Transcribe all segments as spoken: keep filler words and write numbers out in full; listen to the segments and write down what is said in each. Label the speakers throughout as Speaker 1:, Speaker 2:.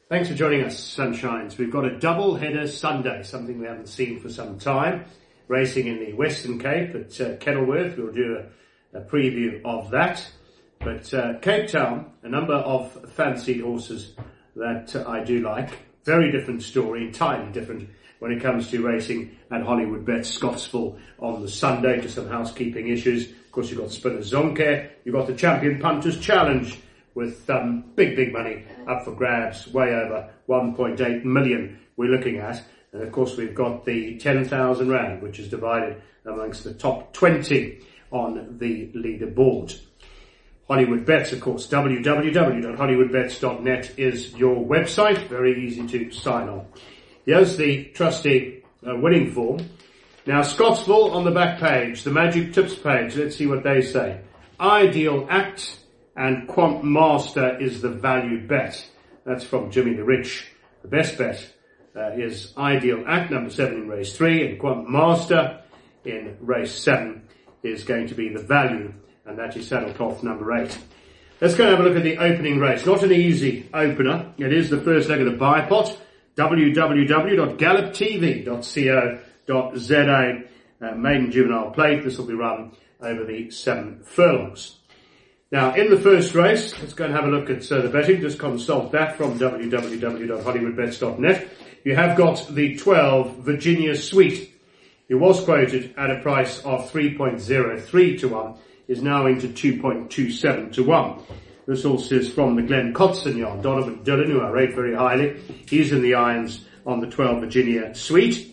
Speaker 1: Thanks for joining us, Sunshines. We've got a double-header Sunday, something we haven't seen for some time. Racing in the Western Cape at uh, Kenilworth. We'll do a, a preview of that. But uh, Cape Town, a number of fancied horses that uh, I do like. Very different story, entirely different when it comes to racing at Hollywoodbets Scottsville on the Sunday. Just some housekeeping issues. Of course, you've got Spinner Zonke. You've got the Champion Punters Challenge with um, big, big money up for grabs, way over one point eight million we're looking at. And of course, we've got the ten thousand rand, which is divided amongst the top twenty on the leaderboard. Hollywoodbets, of course, w w w dot hollywoodbets dot net is your website. Very easy to sign on. Here's the trusty uh, winning form. Now, Scottsville on the back page, the Magic Tips page. Let's see what they say. Ideal Act and Quant Master is the value bet. That's from Jimmy the Rich. The best bet uh, is Ideal Act, number seven in race three, and Quant Master in race seven is going to be the value, and that is Saddlecloth number eight. Let's go and have a look at the opening race. Not an easy opener. It is the first leg of the buy pot. w w w dot gallop t v dot co dot z a. Uh, maiden juvenile plate. This will be run over the seven furlongs. Now, in the first race, let's go and have a look at uh, the betting. Just consult that from w w w dot hollywoodbets dot net. You have got the twelve Virginia Sweet. It was quoted at a price of three point oh three to one, is now into two point two seven to one. This horse is from the Glenn Cotson yard. Donovan Dillon, who I rate very highly. He's in the irons on the twelve Virginia Sweet.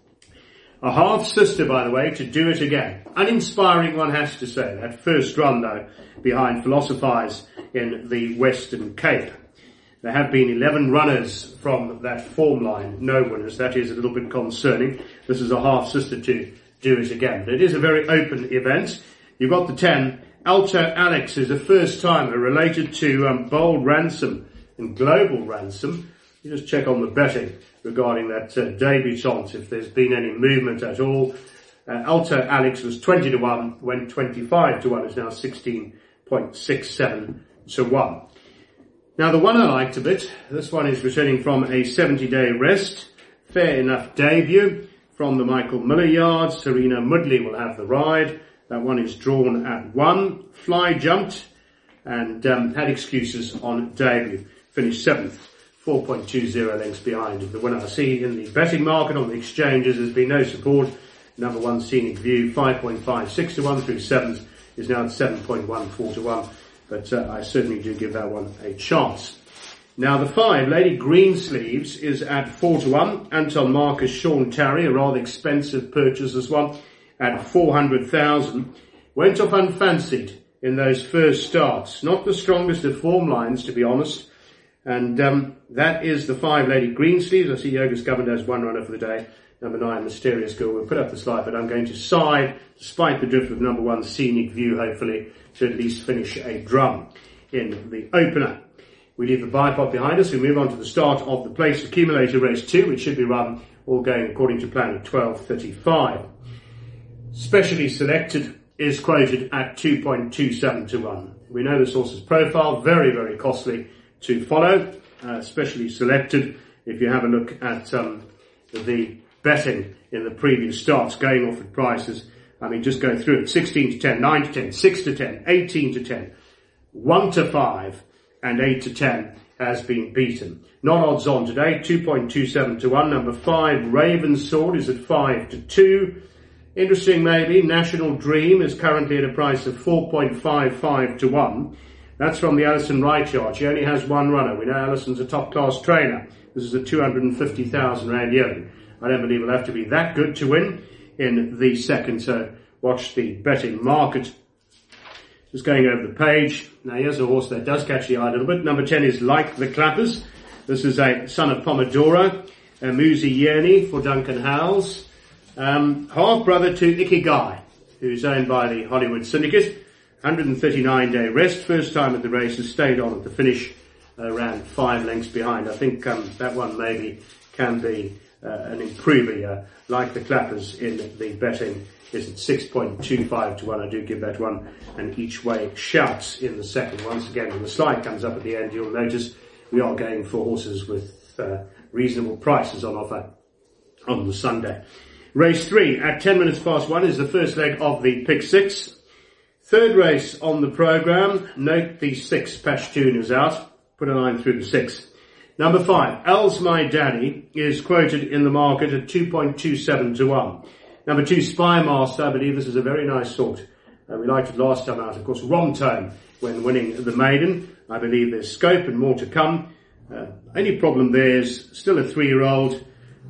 Speaker 1: A half-sister, by the way, to Do It Again. Uninspiring, one has to say. That first run, though, behind Philosophize in the Western Cape. There have been eleven runners from that form line, no winners. That is a little bit concerning. This is a half-sister to Do It Again. But it is a very open event. You've got the ten. Alto Alex is a first-timer related to um, Bold Ransom and Global Ransom. You just check on the betting regarding that uh, debutant, if there's been any movement at all. Uh, Alto Alex was twenty to one, went twenty-five to one, is now sixteen point six seven to one. Now, the one I liked a bit, this one is returning from a seventy-day rest. Fair enough debut from the Michael Miller yard. Serena Mudley will have the ride. That one is drawn at one. Fly jumped and um, had excuses on debut. Finished seventh. four point two oh lengths behind the winner. I see in the betting market on the exchanges there's been no support. Number one Scenic View, five point five six to one through sevens, is now at seven point one four to one. But uh, I certainly do give that one a chance. Now the five, Lady Greensleeves, is at four to one. Anton Marcus, Sean Tarry, a rather expensive purchase, this one, at four hundred thousand. Went off unfancied in those first starts. Not the strongest of form lines, to be honest. And um, that is the five, Lady Greensleeves. I see Yogus Governed has one runner for the day. Number nine, Mysterious Girl. We'll put up the slide, but I'm going to side, despite the drift, with number one, Scenic View, hopefully, to at least finish a drum in the opener. We leave the buy pot behind us. We move on to the start of the place accumulator race two, which should be run, all going according to plan, at twelve thirty-five. Specially Selected is quoted at two point two seven to one. We know this horse's profile, very, very costly to follow, uh, Specially Selected. If you have a look at um, the betting in the previous starts, going off at prices, I mean, just go through it, sixteen to ten, nine to ten, six to ten, eighteen to ten, one to five, and eight to ten has been beaten. Not odds on today, two point two seven to one. Number five, Raven Sword, is at five to two. Interesting maybe, National Dream is currently at a price of four point five five to one. That's from the Alison Wright yard. She only has one runner. We know Alison's a top-class trainer. This is a two hundred fifty thousand rand yearling. I don't believe it'll have to be that good to win in the second, so watch the betting market. Just going over the page. Now, here's a horse that does catch the eye a little bit. Number ten is Like the Clappers. This is a son of Pomodoro, a Muzi Yerni for Duncan Howells. Um, half-brother to Ikigai, who's owned by the Hollywood Syndicate. one hundred thirty-nine day rest, first time at the races, stayed on at the finish, uh, around five lengths behind. I think um, that one maybe can be uh, an improver, uh, Like the Clappers in the betting is at six point two five to one. I do give that one an each way shout in the second. Once again, when the slide comes up at the end, you'll notice we are going for horses with uh, reasonable prices on offer on the Sunday. Race three at ten minutes past one is the first leg of the pick six. Third race on the programme. Note the six, Pashtun is out. Put a line through the six. Number five, Al's My Daddy, is quoted in the market at two point two seven to one. Number two, Spy Master, I believe this is a very nice sort. Uh, we liked it last time out. Of course, Romtone when winning the maiden. I believe there's scope and more to come. Uh, only problem there is still a three-year-old,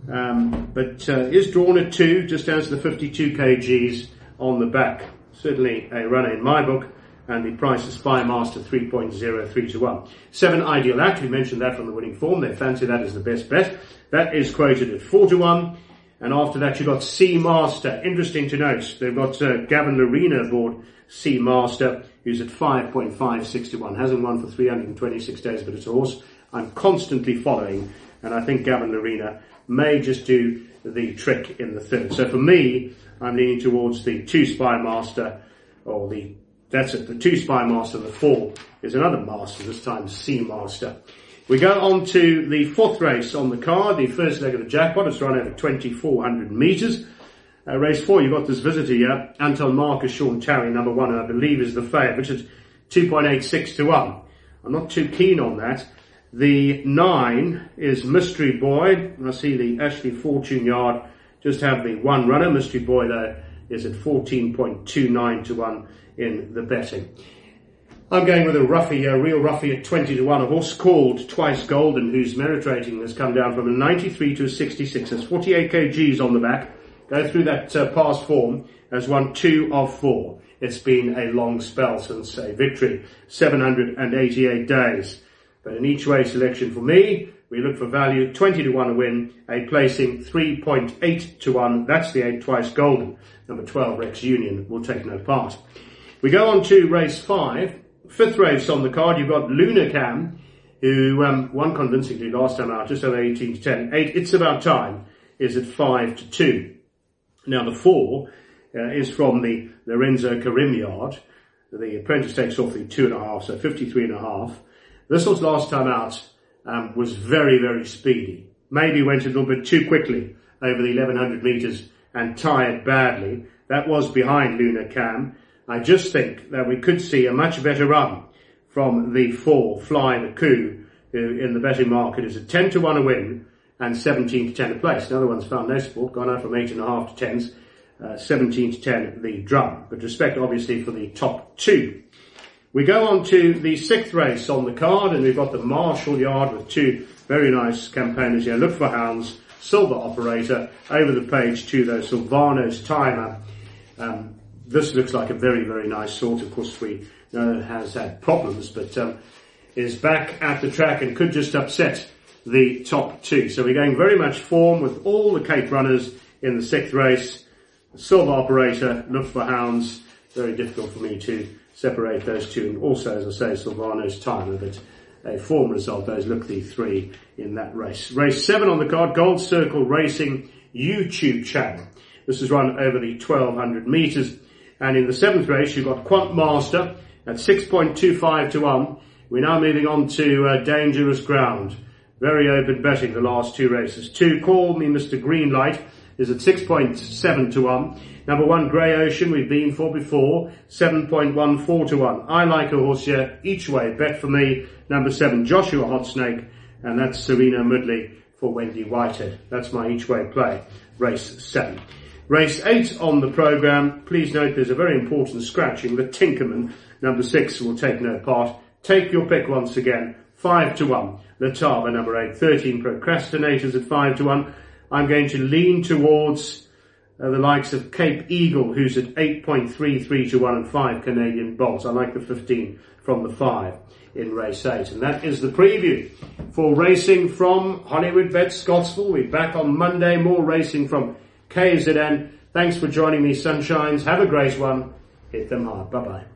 Speaker 1: um, but uh, is drawn at two, just down to the fifty-two kilograms on the back. Certainly a runner in my book, and the price is Spy Master three point oh three to one. Seven, Ideal Act, we mentioned that from the winning form. They fancy that as the best bet. That is quoted at four to one. And after that, you've got Sea Master. Interesting to note, they've got uh, Gavin Lerena aboard Sea Master, who's at five point five six to one. Hasn't won for three hundred twenty-six days, but it's a horse I'm constantly following. And I think Gavin Lerena may just do the trick in the third. So for me, I'm leaning towards the two Spy Master, or the, that's it, the two Spy Master. The four is another Master, this time Sea Master. We go on to the fourth race on the card, the first leg of the jackpot. It's run over twenty-four hundred metres. Uh, race four, you've got this visitor here, Anton Marcus, Sean Tarry, number one, and I believe is the favourite at two point eight six to one. I'm not too keen on that. The nine is Mystery Boy. I see the Ashley Fortune Yard just have the one runner. Mystery Boy, though, is at fourteen point two nine to one in the betting. I'm going with a roughie, a real roughie at twenty to one, a horse called Twice Golden, whose merit rating has come down from a ninety-three to a sixty-six. There's forty-eight kilograms on the back. Go through that uh, past form, has won two of four. It's been a long spell since a victory, seven hundred eighty-eight days. But in each way selection for me, we look for value, twenty to one a win, a placing three point eight to one. That's the eight, Twice Golden. Number twelve, Rex Union, will take no part. We go on to race five. Fifth race on the card, you've got Lunacam, who um, won convincingly last time out, just over eighteen to ten. Eight, It's About Time, is at five to two. Now the four uh, is from the Lorenzo Karim Yard. The apprentice takes off the two and a half, so fifty-three and a half. This was last time out, um, was very, very speedy. Maybe went a little bit too quickly over the eleven hundred metres and tired badly. That was behind Lunacam. I just think that we could see a much better run from the four, Fly the Coup, who in the betting market is at ten to one a win and seventeen to ten a place. Another one's found no support, gone out from eight and a half to tens, uh, seventeen to ten the drum. But respect obviously for the top two. We go on to the sixth race on the card, and we've got the Marshall Yard with two very nice campaigners here. Look for Hounds, Silver Operator, over the page to those Silvano's Timer. Um, This looks like a very, very nice sort. Of course, we know it has had problems, but um, is back at the track and could just upset the top two. So we're going very much form with all the Cape runners in the sixth race. Silver Operator, Look for Hounds. Very difficult for me to separate those two. And also, as I say, Silvano's Timer, but a form result, those look the three in that race. Race seven on the card, Gold Circle Racing YouTube channel. This is run over the twelve hundred metres. And in the seventh race, you've got Quant Master at six point two five to one. We're now moving on to uh, Dangerous Ground. Very open betting the last two races. Two, Call Me Mister Greenlight, is at six point seven to one. Number one, Grey Ocean, we've been for before, seven point one four to one. I like a horse here, each way, bet for me. Number seven, Joshua Hot Snake, and that's Serena Mudley for Wendy Whitehead. That's my each way play, race seven. Race eight on the programme. Please note there's a very important scratching. The Tinkerman, number six, will take no part. Take your pick once again. Five to one. Latava, number eight. Thirteen, Procrastinators at five to one. I'm going to lean towards uh, the likes of Cape Eagle, who's at eight point three three to one, and five, Canadian Bolts. I like the fifteen from the five in race eight. And that is the preview for racing from Hollywood Bet Scottsville. We're back on Monday. More racing from K Z N. Thanks for joining me, Sunshines. Have a great one. Hit them hard. Bye-bye.